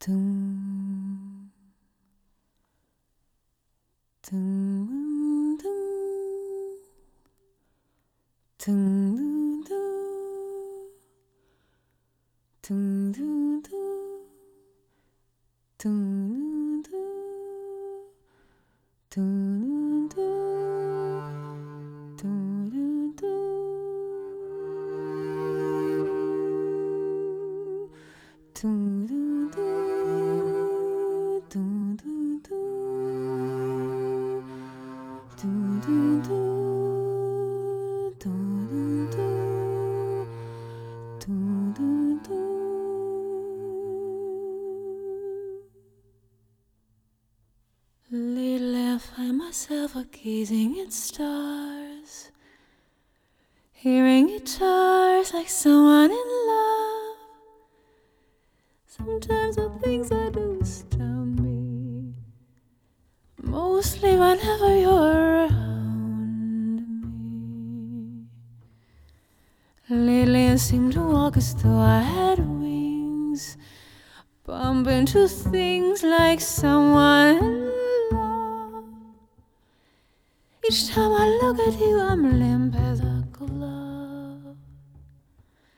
Dum, dum, dum, dum, dum, dum, dum, dum, dum, dum, Lately I find myself gazing at stars, hearing guitars like someone in love. Sometimes the things I do astound me, mostly whenever you're around me. Lately I seem to walk as though I had wings, bump into things like someone in love. Each time I look at you, I'm limp as a glove.